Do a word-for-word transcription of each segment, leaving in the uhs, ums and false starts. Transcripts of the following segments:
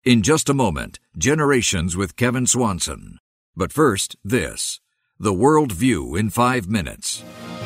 In just a moment, Generations with Kevin Swanson. But first, this. The World View in five minutes.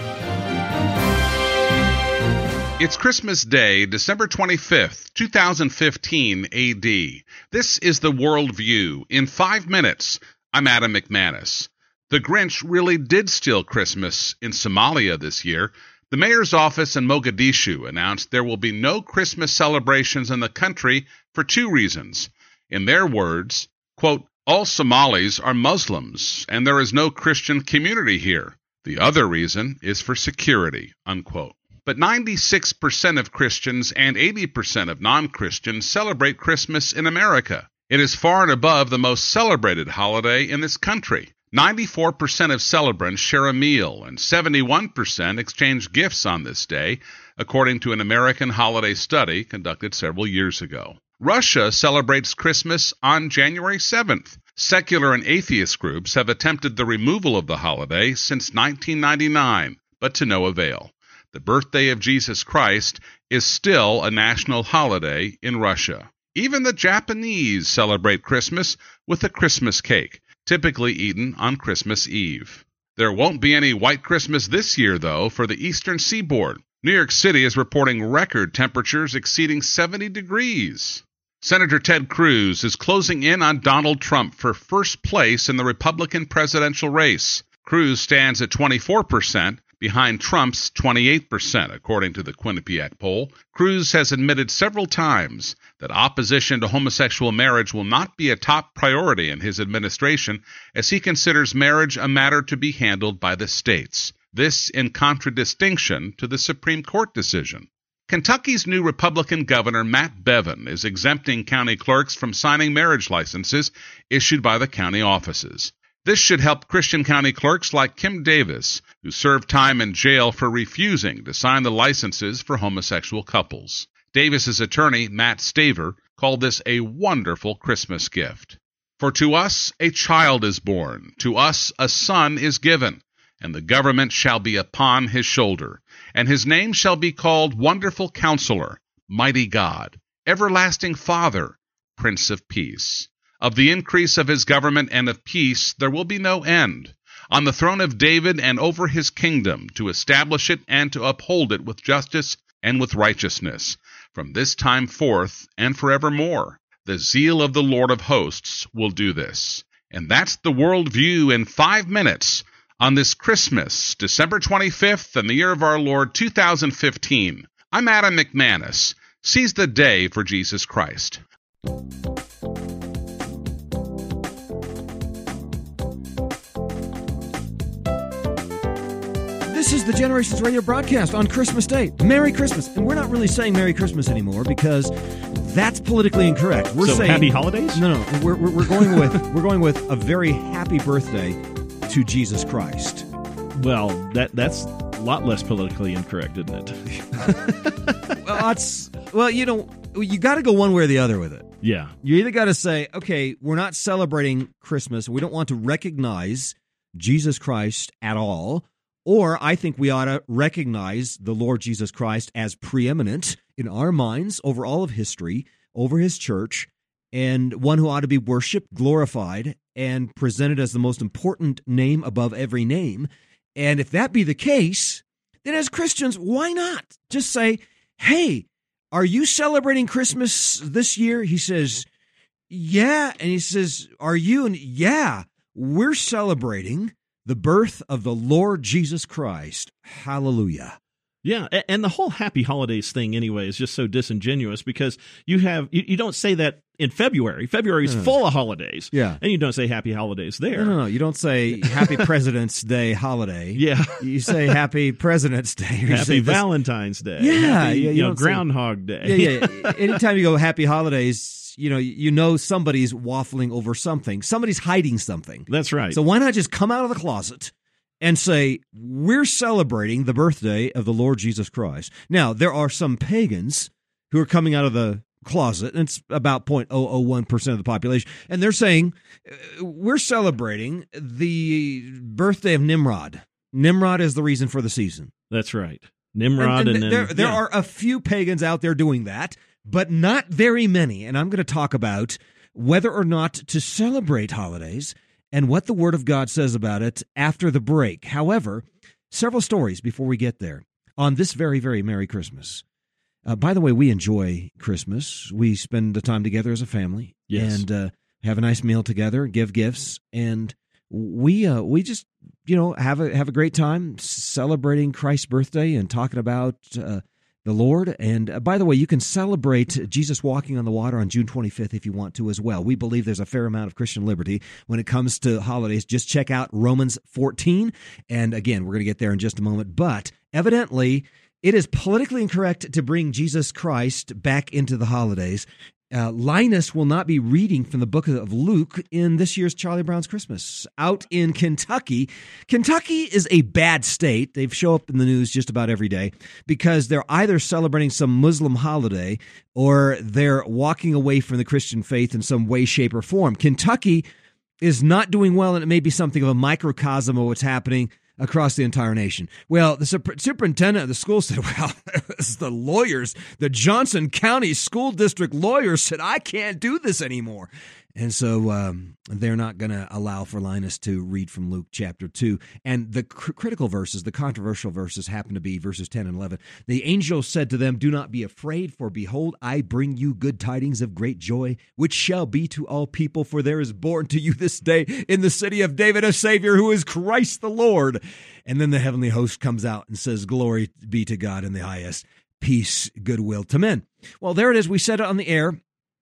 It's Christmas Day, December twenty-fifth, two thousand fifteen A D. This is the World View in five minutes. I'm Adam McManus. The Grinch really did steal Christmas in Somalia this year. The mayor's office in Mogadishu announced there will be no Christmas celebrations in the country for two reasons. In their words, quote, all Somalis are Muslims, and there is no Christian community here. The other reason is for security, unquote. But ninety-six percent of Christians and eighty percent of non-Christians celebrate Christmas in America. It is far and above the most celebrated holiday in this country. ninety-four percent of celebrants share a meal, and seventy-one percent exchange gifts on this day, according to an American holiday study conducted several years ago. Russia celebrates Christmas on January seventh. Secular and atheist groups have attempted the removal of the holiday since nineteen ninety-nine, but to no avail. The birthday of Jesus Christ is still a national holiday in Russia. Even the Japanese celebrate Christmas with a Christmas cake, typically eaten on Christmas Eve. There won't be any white Christmas this year, though, for the eastern seaboard. New York City is reporting record temperatures exceeding seventy degrees. Senator Ted Cruz is closing in on Donald Trump for first place in the Republican presidential race. Cruz stands at twenty-four percent, behind Trump's twenty-eight percent, according to the Quinnipiac poll. Cruz has admitted several times that opposition to homosexual marriage will not be a top priority in his administration, as he considers marriage a matter to be handled by the states. This in contradistinction to the Supreme Court decision. Kentucky's new Republican governor, Matt Bevin, is exempting county clerks from signing marriage licenses issued by the county offices. This should help Christian county clerks like Kim Davis, who served time in jail for refusing to sign the licenses for homosexual couples. Davis's attorney, Matt Staver, called this a wonderful Christmas gift. For to us a child is born, to us a son is given, and the government shall be upon his shoulder, and his name shall be called Wonderful Counselor, Mighty God, Everlasting Father, Prince of Peace. Of the increase of his government and of peace there will be no end, on the throne of David and over his kingdom, to establish it and to uphold it with justice and with righteousness, from this time forth and forevermore. The zeal of the Lord of hosts will do this. And that's the World View in five minutes on this Christmas, December twenty-fifth, in the year of our Lord two thousand fifteen. I'm Adam McManus. Seize the day for Jesus Christ. This is the Generations Radio broadcast on Christmas Day. Merry Christmas. And we're not really saying Merry Christmas anymore because that's politically incorrect. We're so saying Happy Holidays? No, no. We're, we're, we're going with we're going with a very happy birthday to Jesus Christ. Well, that that's a lot less politically incorrect, isn't it? well, that's well, you know, you got to go one way or the other with it. Yeah. You either got to say, okay, we're not celebrating Christmas. We don't want to recognize Jesus Christ at all. Or I think we ought to recognize the Lord Jesus Christ as preeminent in our minds over all of history, over his church, and one who ought to be worshiped, glorified, and presented as the most important name above every name. And if that be the case, then as Christians, why not just say, hey, are you celebrating Christmas this year? He says, yeah. And he says, are you? And yeah, we're celebrating the birth of the Lord Jesus Christ. Hallelujah. Yeah, and the whole Happy Holidays thing anyway is just so disingenuous because you have you, you don't say that in February. February is no, no. full of holidays. Yeah. And you don't say Happy Holidays there. No, no, no. You don't say Happy President's Day holiday. Yeah. You say Happy President's Day. Happy Valentine's Day. Yeah. Happy, yeah you, you know, say, Groundhog Day. Yeah, yeah. Anytime you go Happy Holidays, you know, you know somebody's waffling over something. Somebody's hiding something. That's right. So why not just come out of the closet and say, we're celebrating the birthday of the Lord Jesus Christ. Now, there are some pagans who are coming out of the closet, and it's about zero point zero zero one percent of the population, and they're saying, we're celebrating the birthday of Nimrod. Nimrod is the reason for the season. That's right. Nimrod. And, and, and then, there, there yeah. are a few pagans out there doing that, but not very many. And I'm going to talk about whether or not to celebrate holidays and what the Word of God says about it after the break. However, several stories before we get there on this very, very Merry Christmas. Uh, by the way, we enjoy Christmas. We spend the time together as a family. Yes. And uh, have a nice meal together, give gifts, and we uh, we just you know have a have a great time celebrating Christ's birthday and talking about uh, the Lord. And uh, by the way, you can celebrate Jesus walking on the water on June twenty-fifth if you want to as well. We believe there's a fair amount of Christian liberty when it comes to holidays. Just check out Romans fourteen, and again, we're going to get there in just a moment. But evidently, it is politically incorrect to bring Jesus Christ back into the holidays. Uh, Linus will not be reading from the book of Luke in this year's Charlie Brown's Christmas. Out in Kentucky, Kentucky is a bad state. They show up in the news just about every day because they're either celebrating some Muslim holiday or they're walking away from the Christian faith in some way, shape, or form. Kentucky is not doing well, and it may be something of a microcosm of what's happening across the entire nation. Well, the super- superintendent of the school said, well, it was the lawyers, the Johnson County School District lawyers said, I can't do this anymore. And so um, they're not going to allow for Linus to read from Luke chapter two. And the cr- critical verses, the controversial verses, happen to be verses ten and eleven. The angel said to them, do not be afraid, for behold, I bring you good tidings of great joy, which shall be to all people. For there is born to you this day in the city of David a Savior, who is Christ the Lord. And then the heavenly host comes out and says, glory be to God in the highest, peace, goodwill to men. Well, there it is. We said it on the air.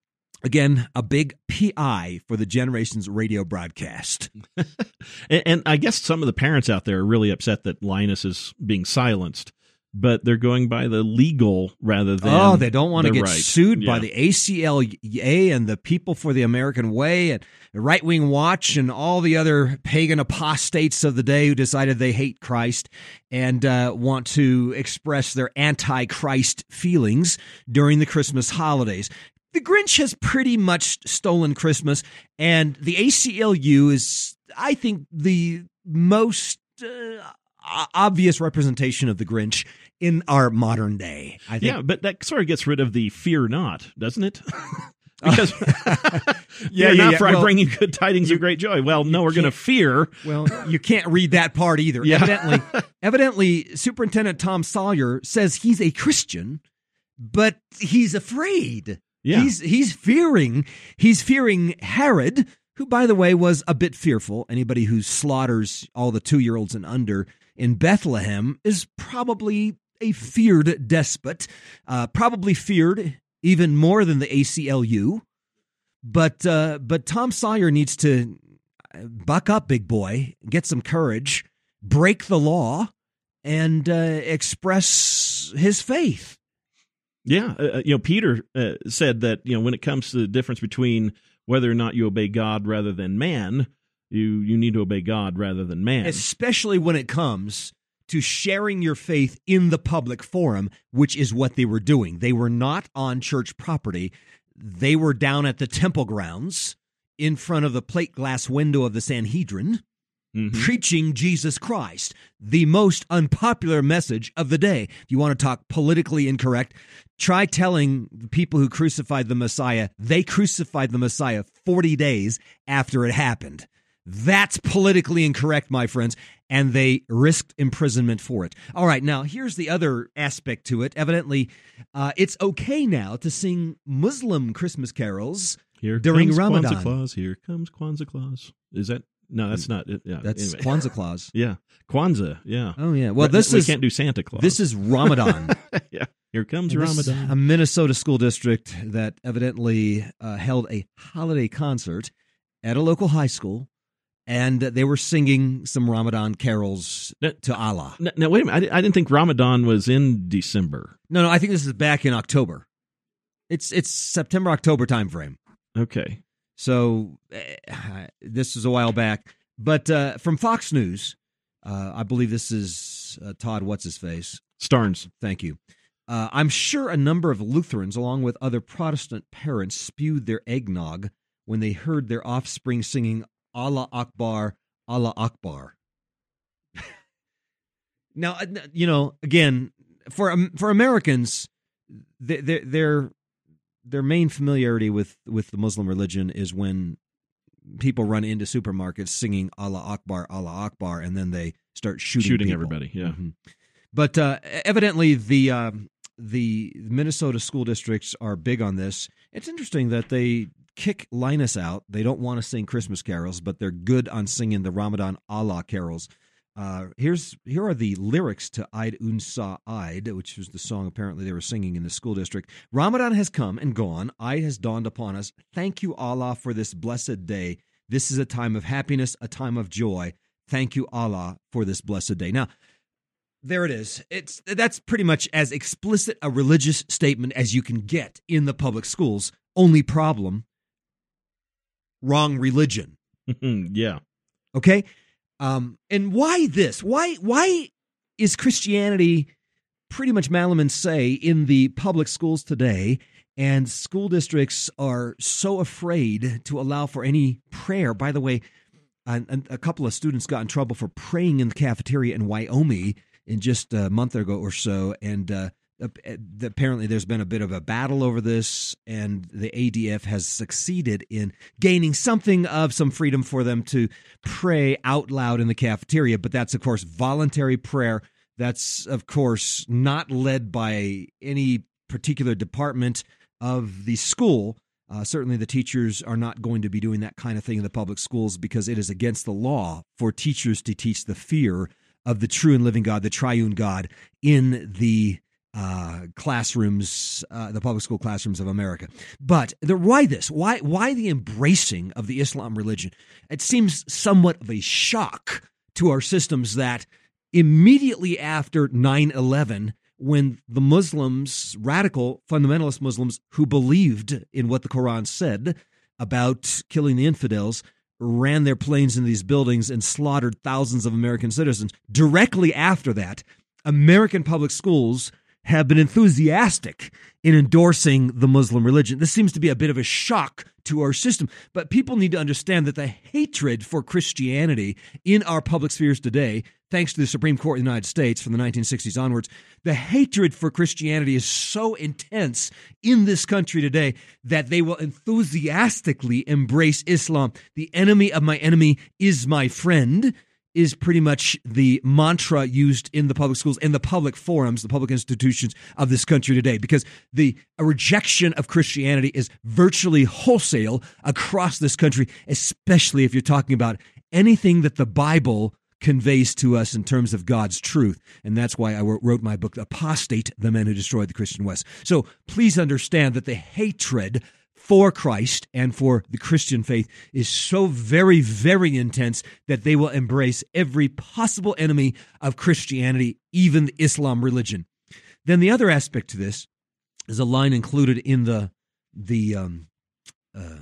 Again, a big P I for the Generations radio broadcast. and, and I guess some of the parents out there are really upset that Linus is being silenced, but they're going by the legal rather than Oh, they don't want to get right. sued yeah. by the A C L A and the People for the American Way and the Right Wing Watch and all the other pagan apostates of the day who decided they hate Christ and uh, want to express their anti-Christ feelings during the Christmas holidays. The Grinch has pretty much stolen Christmas, and the A C L U is, I think, the most uh, obvious representation of the Grinch in our modern day. I think. Yeah, but that sort of gets rid of the fear not, doesn't it? Because yeah, fear yeah, not yeah. for I Well, bring you good tidings you- of great joy. Well, no, we're going to fear. Well, you can't read that part either. Yeah. Evidently, evidently, Superintendent Tom Sawyer says he's a Christian, but he's afraid. Yeah. He's he's fearing he's fearing Herod, who, by the way, was a bit fearful. Anybody who slaughters all the two-year-olds and under in Bethlehem is probably a feared despot, uh, probably feared even more than the A C L U. But uh, but Tom Sawyer needs to buck up, big boy, get some courage, break the law, and uh, express his faith. Yeah, uh, you know, Peter uh, said that, you know, when it comes to the difference between whether or not you obey God rather than man, you you need to obey God rather than man. Especially when it comes to sharing your faith in the public forum, which is what they were doing. They were not on church property. They were down at the temple grounds in front of the plate glass window of the Sanhedrin, Mhm. preaching Jesus Christ, the most unpopular message of the day. If you want to talk politically incorrect, try telling the people who crucified the Messiah they crucified the Messiah forty days after it happened. That's politically incorrect, my friends, and they risked imprisonment for it. All right, now here's the other aspect to it. Evidently, uh, it's okay now to sing Muslim Christmas carols Here during comes Ramadan. Kwanzaa Claus. Here comes Kwanzaa Claus. Is that? No, that's not it. Yeah, That's anyway. Kwanzaa Claus. Yeah, Kwanzaa. Yeah. Oh, yeah. Well, Right, this we is can't do Santa Claus. this is Ramadan. yeah. Here comes This is Ramadan. a Minnesota school district that evidently uh, held a holiday concert at a local high school, and they were singing some Ramadan carols Now- to Allah. Now, now, wait a minute. I, di- I didn't think Ramadan was in December. No, no, I think this is back in October. It's it's September October timeframe. Okay. So uh, this was a while back, but uh, from Fox News, uh, I believe this is uh, Todd. What's his face? Starnes. Thank you. Uh, I'm sure a number of Lutherans, along with other Protestant parents, spewed their eggnog when they heard their offspring singing Allah Akbar, Allah Akbar. Now, uh, you know, again, for um, for Americans, they- they're they're their main familiarity with, with the Muslim religion is when people run into supermarkets singing Allah Akbar, Allah Akbar, and then they start shooting Shooting people. everybody, yeah. Mm-hmm. But uh, evidently the uh, the Minnesota school districts are big on this. It's interesting that they kick Linus out. They don't want to sing Christmas carols, but they're good on singing the Ramadan Allah carols. Uh, here's here are the lyrics to Eid Unsa Eid, which was the song apparently they were singing in the school district. Ramadan has come and gone. Eid has dawned upon us. Thank you, Allah, for this blessed day. This is a time of happiness, a time of joy. Thank you, Allah, for this blessed day. Now, there it is. It's that's pretty much as explicit a religious statement as you can get in the public schools. Only problem, wrong religion. Yeah. Okay? Um, and why this? Why why is Christianity, pretty much Malaman say, in the public schools today, and school districts are so afraid to allow for any prayer? By the way, a, a couple of students got in trouble for praying in the cafeteria in Wyoming in just a month ago or so, and uh, apparently there's been a bit of a battle over this, and the A D F has succeeded in gaining something of some freedom for them to pray out loud in the cafeteria. But that's, of course, voluntary prayer. That's, of course, not led by any particular department of the school. Uh, certainly the teachers are not going to be doing that kind of thing in the public schools because it is against the law for teachers to teach the fear of the true and living God, the triune God, in the uh, classrooms, uh, the public school classrooms of America. But the, why this? Why why the embracing of the Islam religion? It seems somewhat of a shock to our systems that immediately after nine eleven, when the Muslims, radical fundamentalist Muslims who believed in what the Quran said about killing the infidels, ran their planes into these buildings and slaughtered thousands of American citizens. Directly after that, American public schools have been enthusiastic in endorsing the Muslim religion. This seems to be a bit of a shock to our system, but people need to understand that the hatred for Christianity in our public spheres today, thanks to the Supreme Court of the United States from the nineteen sixties onwards, the hatred for Christianity is so intense in this country today that they will enthusiastically embrace Islam. The enemy of my enemy is my friend is pretty much the mantra used in the public schools and the public forums, the public institutions of this country today, because the rejection of Christianity is virtually wholesale across this country, especially if you're talking about anything that the Bible conveys to us in terms of God's truth. And that's why I wrote my book, Apostate, The Men Who Destroyed the Christian West. So please understand that the hatred for Christ and for the Christian faith is so very, very intense that they will embrace every possible enemy of Christianity, even the Islam religion. Then the other aspect to this is a line included in the the um, uh,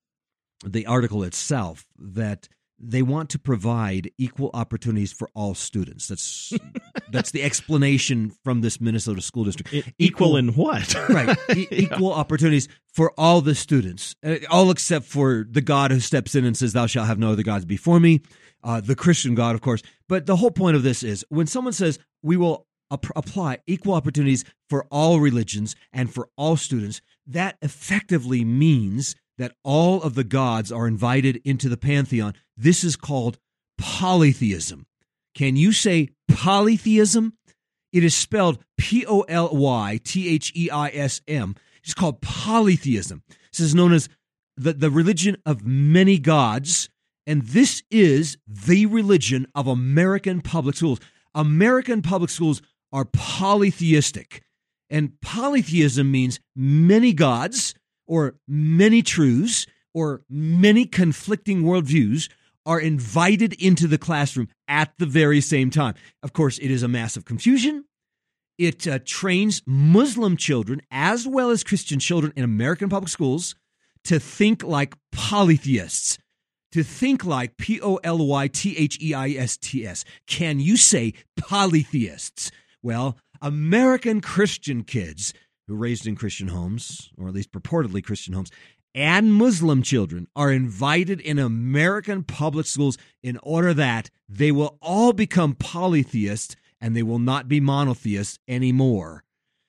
the article itself that they want to provide equal opportunities for all students. That's that's the explanation from this Minnesota school district. It, equal, equal in what? Right. E- yeah. Equal opportunities for all the students, uh, all except for the God who steps in and says, thou shalt have no other gods before me, uh, the Christian God, of course. But the whole point of this is when someone says we will ap- apply equal opportunities for all religions and for all students, that effectively means that all of the gods are invited into the pantheon. This is called polytheism. Can you say polytheism? It is spelled P O L Y T H E I S M. It's called polytheism. This is known as the, the religion of many gods, and this is the religion of American public schools. American public schools are polytheistic, and polytheism means many gods, or many truths, or many conflicting worldviews are invited into the classroom at the very same time. Of course, it is a massive confusion. It uh, trains Muslim children as well as Christian children in American public schools to think like polytheists, to think like P O L Y T H E I S T S. Can you say polytheists? Well, American Christian kids who are raised in Christian homes, or at least purportedly Christian homes, and Muslim children are invited in American public schools in order that they will all become polytheists and they will not be monotheists anymore.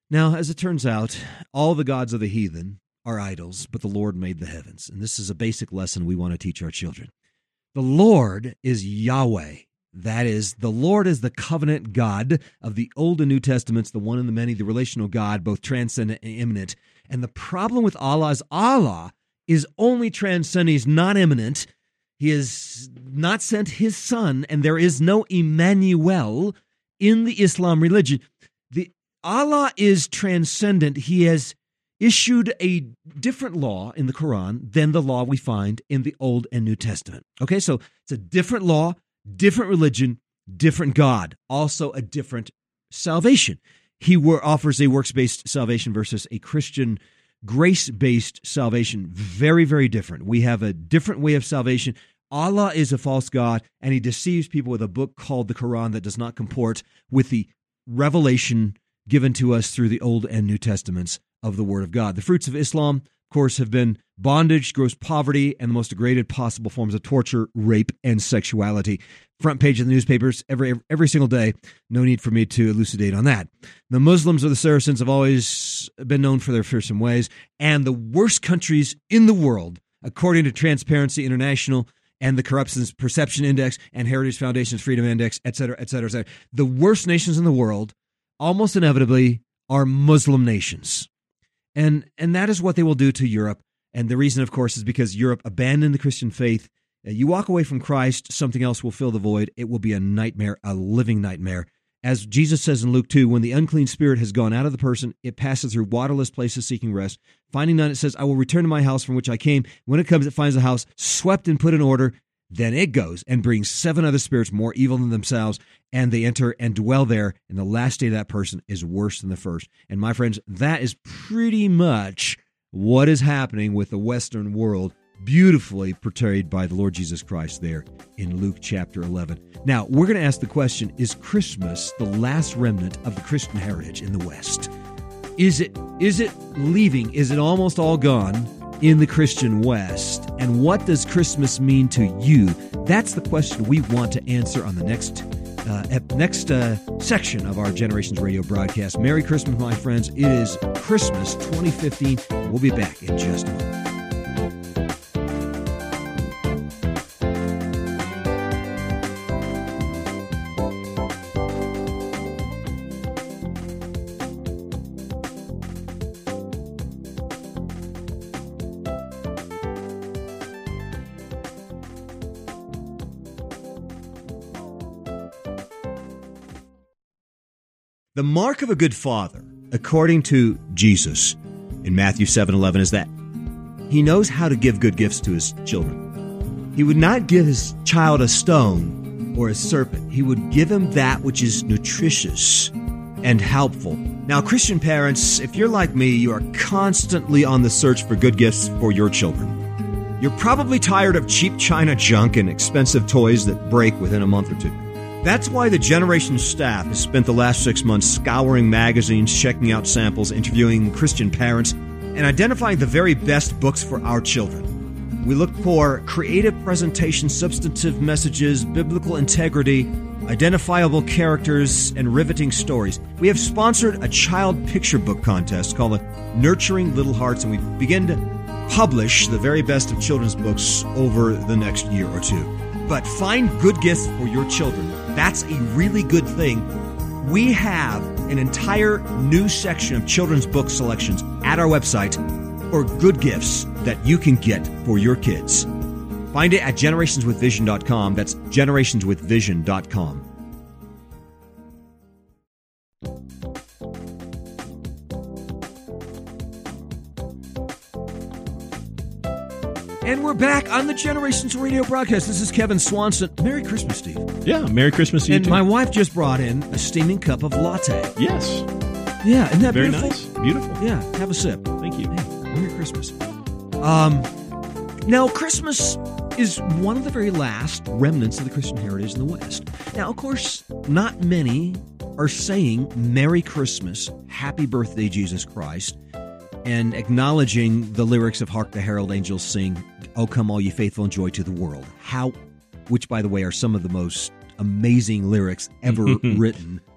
Now, as it turns out, all the gods of the heathen are idols, but the Lord made the heavens. And this is a basic lesson we want to teach our children. The Lord is Yahweh. That is, the Lord is the covenant God of the Old and New Testaments, the one and the many, the relational God, both transcendent and immanent. And the problem with Allah is Allah is only transcendent. He's not immanent. He has not sent his son, and there is no Emmanuel in the Islam religion. The Allah is transcendent. He has issued a different law in the Quran than the law we find in the Old and New Testament. Okay, so it's a different law, different religion, different God, also a different salvation. He were, offers a works-based salvation versus a Christian grace-based salvation. Very, very different. We have a different way of salvation. Allah is a false god, and he deceives people with a book called the Quran that does not comport with the revelation given to us through the Old and New Testaments of the Word of God. The fruits of Islam, of course, have been bondage, gross poverty, and the most degraded possible forms of torture, rape, and sexuality. Front page of the newspapers every every single day. No need for me to elucidate on that. The Muslims or the Saracens have always been known for their fearsome ways, and the worst countries in the world, according to Transparency International and the Corruption Perception Index and Heritage Foundation's Freedom Index, et cetera, et cetera, et cetera. The worst nations in the world, almost inevitably, are Muslim nations. And and that is what they will do to Europe. And the reason, of course, is because Europe abandoned the Christian faith. You walk away from Christ, something else will fill the void. It will be a nightmare, a living nightmare. As Jesus says in Luke two, when the unclean spirit has gone out of the person, it passes through waterless places seeking rest. Finding none, it says, I will return to my house from which I came. When it comes, it finds the house swept and put in order. Then it goes and brings seven other spirits more evil than themselves, and they enter and dwell there, and the last state of that person is worse than the first. And my friends, that is pretty much what is happening with the Western world, beautifully portrayed by the Lord Jesus Christ there in Luke chapter eleven. Now, we're going to ask the question, is Christmas the last remnant of the Christian heritage in the West? Is it is it leaving? Is it almost all gone in the Christian West? And what does Christmas mean to you? That's the question we want to answer on the next uh, ep- next uh, section of our Generations Radio broadcast. Merry Christmas, my friends. It is Christmas twenty fifteen. We'll be back in just a moment. The mark of a good father, according to Jesus in Matthew seven eleven, is that he knows how to give good gifts to his children. He would not give his child a stone or a serpent. He would give him that which is nutritious and helpful. Now, Christian parents, if you're like me, you are constantly on the search for good gifts for your children. You're probably tired of cheap China junk and expensive toys that break within a month or two. That's why the Generation staff has spent the last six months scouring magazines, checking out samples, interviewing Christian parents, and identifying the very best books for our children. We look for creative presentation, substantive messages, biblical integrity, identifiable characters, and riveting stories. We have sponsored a child picture book contest called Nurturing Little Hearts, and we begin to publish the very best of children's books over the next year or two. But find good gifts for your children. That's a really good thing. We have an entire new section of children's book selections at our website for good gifts that you can get for your kids. Find it at generations with vision dot com. That's generations with vision dot com. And we're back on the Generations Radio broadcast. This is Kevin Swanson. Merry Christmas, Steve. Yeah, Merry Christmas to you, And too. my wife just brought in a steaming cup of latte. Yes. Yeah, isn't that Very beautiful? nice. Beautiful. Yeah, have a sip. Thank you. Hey, Merry Christmas. Um, now, Christmas is one of the very last remnants of the Christian heritage in the West. Now, of course, not many are saying Merry Christmas, Happy Birthday, Jesus Christ, and acknowledging the lyrics of Hark the Herald Angels Sing, O come all ye faithful and joy to the world. How, which, by the way, are some of the most amazing lyrics ever written.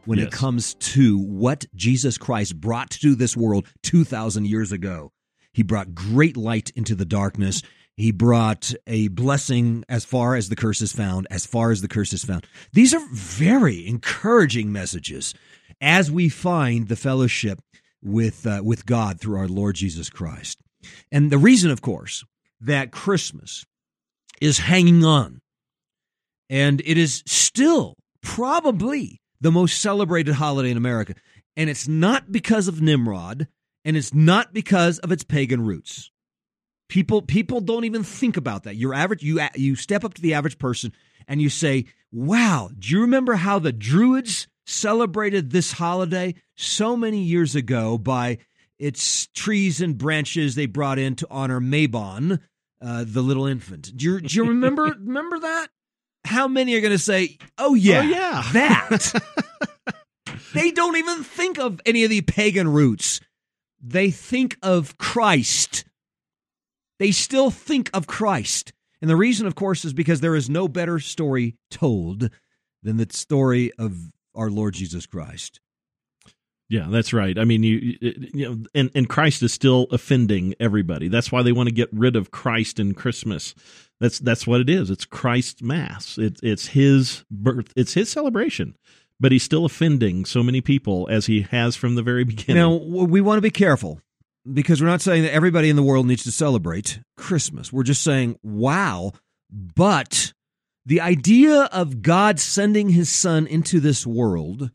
when Yes. it comes to what Jesus Christ brought to this world two thousand years ago. He brought great light into the darkness. He brought a blessing as far as the curse is found, as far as the curse is found. These are very encouraging messages as we find the fellowship with uh, with God through our Lord Jesus Christ. And the reason, of course, that Christmas is hanging on, and it is still probably the most celebrated holiday in America, and it's not because of Nimrod, and it's not because of its pagan roots. People people don't even think about that. Your average you you step up to the average person and you say, "Wow, do you remember how the Druids celebrated this holiday so many years ago by its trees and branches they brought in to honor Mabon, uh, the little infant?" Do you, do you remember remember that? How many are going to say, "Oh yeah, Oh, yeah. that"? They don't even think of any of the pagan roots. They think of Christ. They still think of Christ. And the reason, of course, is because there is no better story told than the story of our Lord Jesus Christ. Yeah, that's right. I mean, you, you know, and, and Christ is still offending everybody. That's why they want to get rid of Christ in Christmas. That's that's what it is. It's Christ's Mass. It, it's his birth. It's his celebration. But he's still offending so many people as he has from the very beginning. Now, we want to be careful because we're not saying that everybody in the world needs to celebrate Christmas. We're just saying, wow, but the idea of God sending his son into this world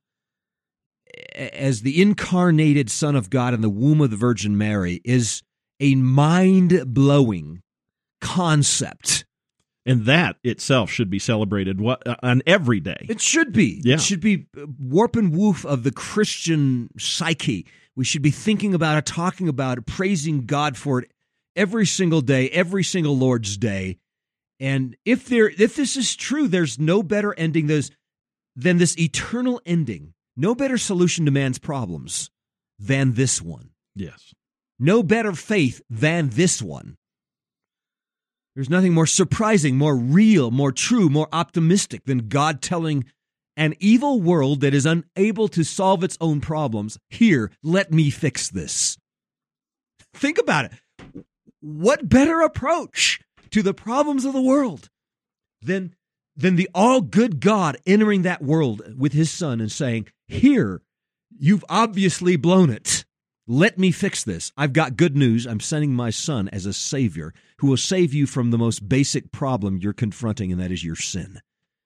as the incarnated Son of God in the womb of the Virgin Mary is a mind-blowing concept. And that itself should be celebrated what, uh, on every day. It should be. Yeah. It should be warp and woof of the Christian psyche. We should be thinking about it, talking about it, praising God for it every single day, every single Lord's Day. And if there, if this is true, there's no better ending those than this eternal ending. No better solution to man's problems than this one. Yes. No better faith than this one. There's nothing more surprising, more real, more true, more optimistic than God telling an evil world that is unable to solve its own problems, "Here, let me fix this." Think about it. What better approach to the problems of the world than, than the all-good God entering that world with his son and saying, "Here, you've obviously blown it. Let me fix this. I've got good news. I'm sending my son as a savior who will save you from the most basic problem you're confronting, and that is your sin."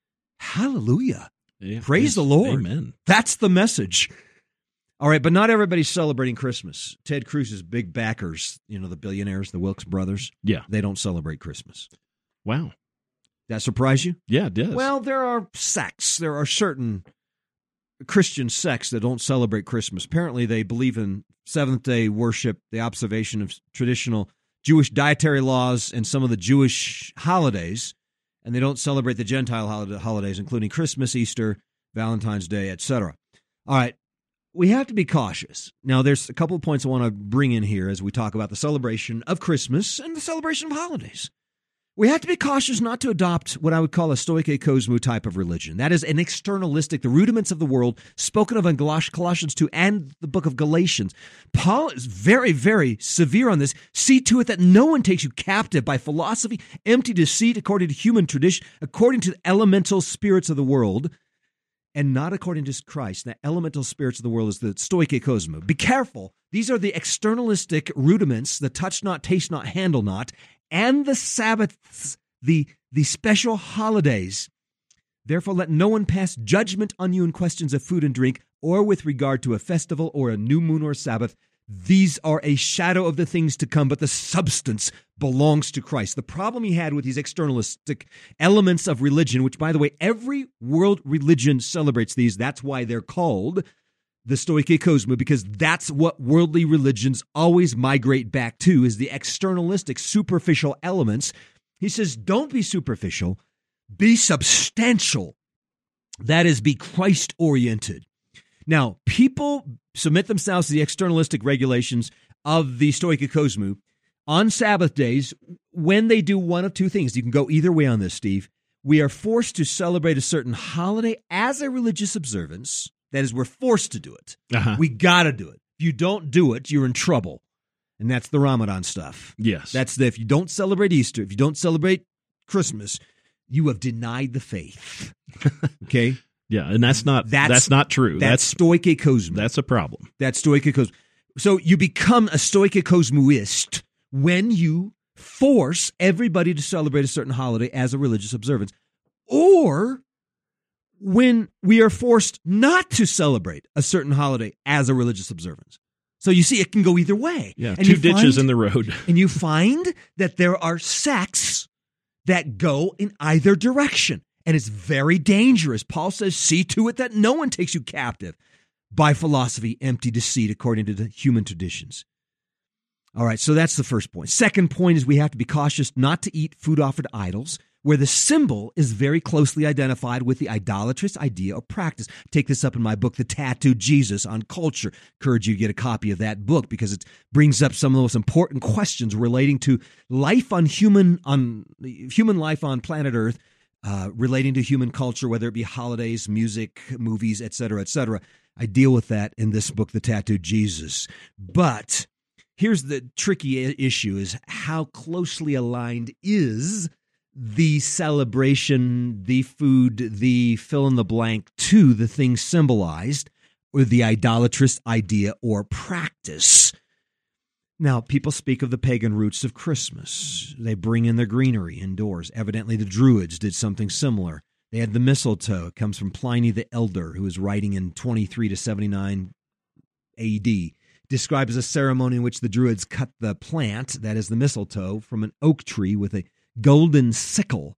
Hallelujah. Yeah. Praise Yes. the Lord. Amen. That's the message. All right, but not everybody's celebrating Christmas. Ted Cruz's big backers, you know, the billionaires, the Wilkes brothers, Yeah. they don't celebrate Christmas. Wow. That surprise you? Yeah, it does. Well, there are sects. There are certain Christian sects that don't celebrate Christmas. Apparently, they believe in Seventh-day worship, the observation of traditional Jewish dietary laws, and some of the Jewish holidays, and they don't celebrate the Gentile holidays, including Christmas, Easter, Valentine's Day, et cetera. All right, we have to be cautious. Now, there's a couple of points I want to bring in here as we talk about the celebration of Christmas and the celebration of holidays. We have to be cautious not to adopt what I would call a stoike kosmou type of religion. That is an externalistic, the rudiments of the world, spoken of in Colossians two and the book of Galatians. Paul is very, very severe on this. See to it that no one takes you captive by philosophy, empty deceit, according to human tradition, according to the elemental spirits of the world, and not according to Christ. The elemental spirits of the world is the stoike kosmou. Be careful. These are the externalistic rudiments, the touch not, taste not, handle not, and the Sabbaths, the, the special holidays. Therefore, let no one pass judgment on you in questions of food and drink, or with regard to a festival or a new moon or Sabbath. These are a shadow of the things to come, but the substance belongs to Christ. The problem he had with these externalistic elements of religion, which, by the way, every world religion celebrates these. That's why they're called the stoike kosmou, because that's what worldly religions always migrate back to, is the externalistic, superficial elements. He says, don't be superficial, be substantial. That is, be Christ-oriented. Now, people submit themselves to the externalistic regulations of the stoike kosmou on Sabbath days when they do one of two things. You can go either way on this, Steve. We are forced to celebrate a certain holiday as a religious observance. That is, we're forced to do it. Uh-huh. We got to do it. If you don't do it, you're in trouble. And that's the Ramadan stuff. Yes. That's the, if you don't celebrate Easter, if you don't celebrate Christmas, you have denied the faith. Okay? Yeah, and that's not that's, that's not true. That's, that's stoikikosmo. That's a problem. That's stoikikosmo. So you become a stoikikosmoist when you force everybody to celebrate a certain holiday as a religious observance, or when we are forced not to celebrate a certain holiday as a religious observance. So you see, it can go either way. Yeah, and two you ditches find, in the road. And you find that there are sects that go in either direction. And it's very dangerous. Paul says, see to it that no one takes you captive by philosophy, empty deceit, according to the human traditions. All right, so that's the first point. Second point is we have to be cautious not to eat food offered to idols, where the symbol is very closely identified with the idolatrous idea or practice. I take this up in my book, The Tattooed Jesus on Culture. Encourage you to get a copy of that book because it brings up some of the most important questions relating to life on human on human life on planet Earth, uh, relating to human culture, whether it be holidays, music, movies, et cetera, et cetera. I deal with that in this book, The Tattooed Jesus. But here's the tricky issue: is how closely aligned is the celebration, the food, the fill in the blank to the thing symbolized, or the idolatrous idea or practice. Now, people speak of the pagan roots of Christmas. They bring in their greenery indoors. Evidently, the Druids did something similar. They had the mistletoe. It comes from Pliny the Elder, who was writing in twenty-three to seventy-nine A D. Describes a ceremony in which the Druids cut the plant, that is the mistletoe, from an oak tree with a golden sickle.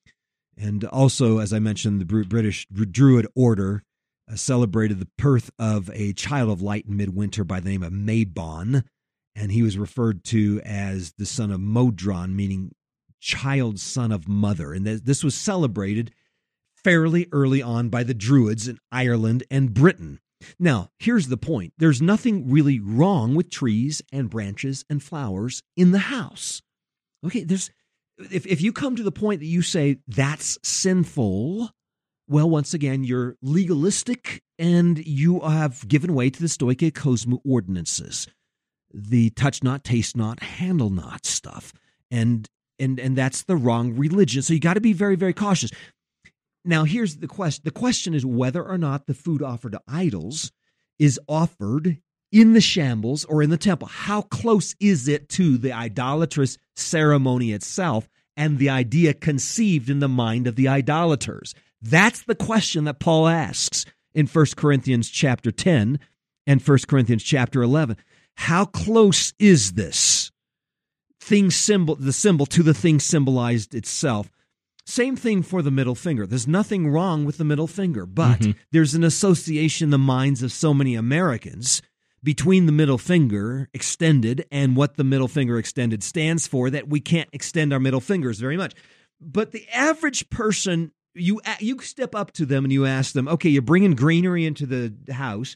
And also, as I mentioned, the British Druid Order uh, celebrated the birth of a child of light in midwinter by the name of Mabon, and he was referred to as the son of Modron, meaning child son of mother. And th- this was celebrated fairly early on by the Druids in Ireland and Britain. Now, here's the point. There's nothing really wrong with trees and branches and flowers in the house. Okay, there's If if you come to the point that you say that's sinful, well, once again, you're legalistic and you have given way to the stoikikosmo ordinances, the touch not, taste not, handle not stuff, and and and that's the wrong religion. So you got to be very, very cautious. Now, here's the question. The question is whether or not the food offered to idols is offered in the shambles or in the temple. How close is it to the idolatrous ceremony itself and the idea conceived in the mind of the idolaters? That's the question that Paul asks in First Corinthians chapter ten and First Corinthians chapter eleven. How close is this thing symbol, the symbol to the thing symbolized itself? Same thing for the middle finger. There's nothing wrong with the middle finger, but mm-hmm. there's an association in the minds of so many Americans between the middle finger extended and what the middle finger extended stands for that we can't extend our middle fingers very much. But the average person, you you step up to them and you ask them, okay, you're bringing greenery into the house.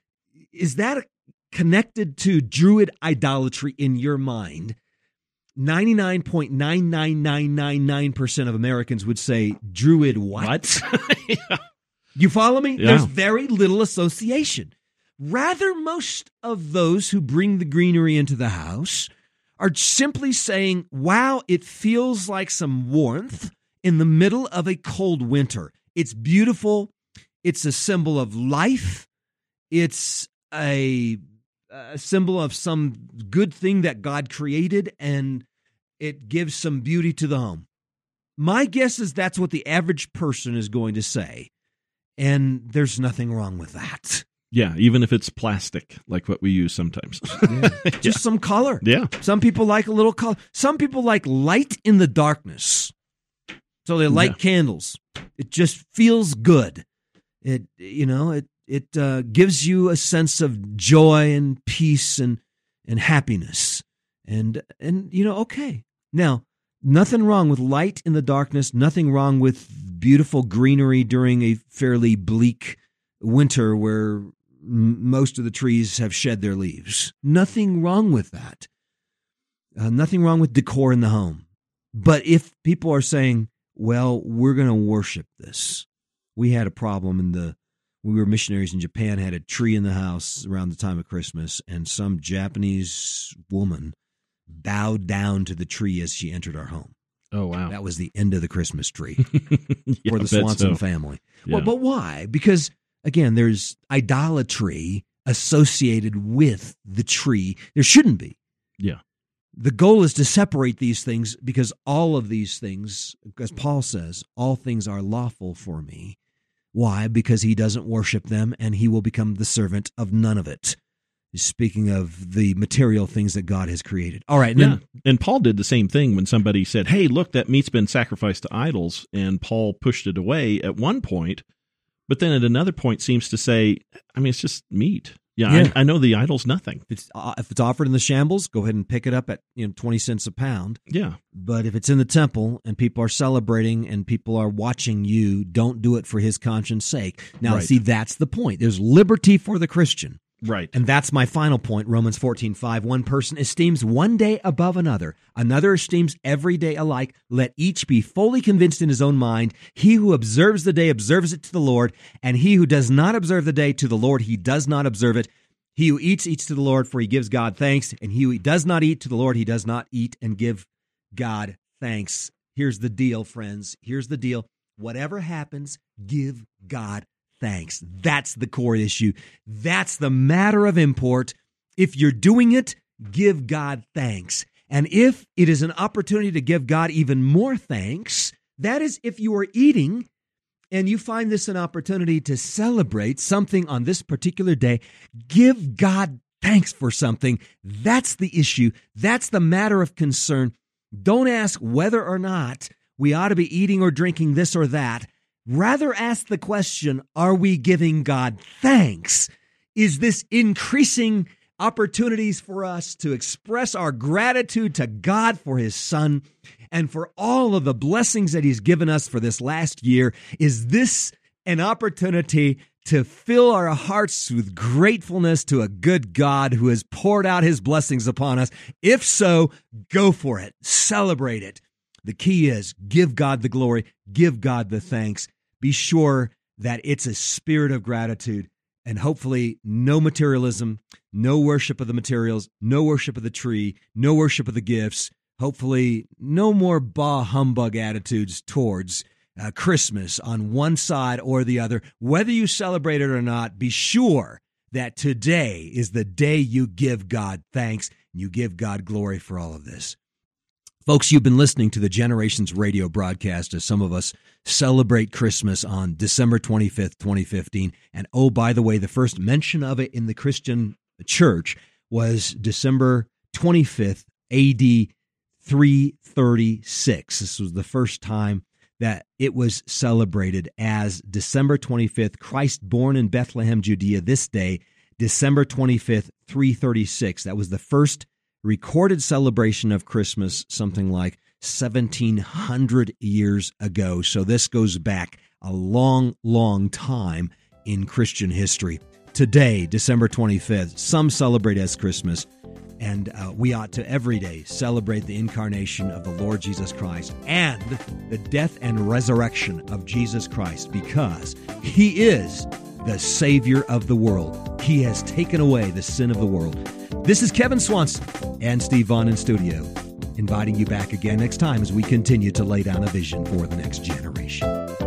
Is that connected to Druid idolatry in your mind? ninety-nine point nine nine nine nine nine percent of Americans would say, Druid what? What? Yeah. You follow me? Yeah. There's very little association. Rather, most of those who bring the greenery into the house are simply saying, wow, it feels like some warmth in the middle of a cold winter. It's beautiful. It's a symbol of life. It's a, a symbol of some good thing that God created, and it gives some beauty to the home. My guess is that's what the average person is going to say, and there's nothing wrong with that. Yeah, even if it's plastic, like what we use sometimes. Yeah. Just yeah. some color. Yeah. Some people like a little color. Some people like light in the darkness. So they light yeah. candles. It just feels good. It, you know, it it uh, gives you a sense of joy and peace and and happiness. And and you know, okay. Now, nothing wrong with light in the darkness. Nothing wrong with beautiful greenery during a fairly bleak winter where most of the trees have shed their leaves. Nothing wrong with that. Uh, nothing wrong with decor in the home. But if people are saying, well, we're going to worship this. We had a problem in the we were missionaries in Japan, had a tree in the house around the time of Christmas, and some Japanese woman bowed down to the tree as she entered our home. Oh, wow. That was the end of the Christmas tree yeah, for the Swanson so. family. Yeah. Well, but why? Because, again, there's idolatry associated with the tree. There shouldn't be. Yeah. The goal is to separate these things because all of these things, as Paul says, all things are lawful for me. Why? Because he doesn't worship them, and he will become the servant of none of it. Speaking of the material things that God has created. All right. And yeah. then, and Paul did the same thing when somebody said, hey, look, that meat's been sacrificed to idols. And Paul pushed it away at one point, but then at another point seems to say, I mean, it's just meat. Yeah, Yeah. I, I know the idol's nothing. if it's, uh, if it's offered in the shambles, go ahead and pick it up at you know twenty cents a pound. Yeah. But if it's in the temple and people are celebrating and people are watching you, don't do it for his conscience sake. Now, Right. see, that's the point. There's liberty for the Christian. Right. And that's my final point, Romans fourteen five. One person esteems one day above another. Another esteems every day alike. Let each be fully convinced in his own mind. He who observes the day observes it to the Lord, and he who does not observe the day to the Lord, he does not observe it. He who eats, eats to the Lord, for he gives God thanks. And he who does not eat to the Lord, he does not eat and give God thanks. Here's the deal, friends. Here's the deal. Whatever happens, give God thanks. That's the core issue. That's the matter of import. If you're doing it, give God thanks. And if it is an opportunity to give God even more thanks, that is if you are eating and you find this an opportunity to celebrate something on this particular day, give God thanks for something. That's the issue. That's the matter of concern. Don't ask whether or not we ought to be eating or drinking this or that. Rather ask the question, are we giving God thanks? Is this increasing opportunities for us to express our gratitude to God for his Son and for all of the blessings that he's given us for this last year? Is this an opportunity to fill our hearts with gratefulness to a good God who has poured out his blessings upon us? If so, go for it. Celebrate it. The key is give God the glory, give God the thanks. Be sure that it's a spirit of gratitude and hopefully no materialism, no worship of the materials, no worship of the tree, no worship of the gifts. Hopefully no more bah humbug attitudes towards uh, Christmas on one side or the other. Whether you celebrate it or not, be sure that today is the day you give God thanks and you give God glory for all of this. Folks, you've been listening to the Generations radio broadcast as some of us celebrate Christmas on December twenty-fifth, twenty fifteen. And oh, by the way, the first mention of it in the Christian church was December twenty-fifth, A D three thirty-six. This was the first time that it was celebrated as December twenty-fifth, Christ born in Bethlehem, Judea, this day, December twenty-fifth, three thirty-six. That was the first recorded celebration of Christmas, something like seventeen hundred years ago. So this goes back a long, long time in Christian history. Today, December twenty-fifth, some celebrate as Christmas, and uh, we ought to every day celebrate the incarnation of the Lord Jesus Christ and the death and resurrection of Jesus Christ, because he is the Savior of the world. He has taken away the sin of the world. This is Kevin Swanson and Steve Vaughn in studio, inviting you back again next time as we continue to lay down a vision for the next generation.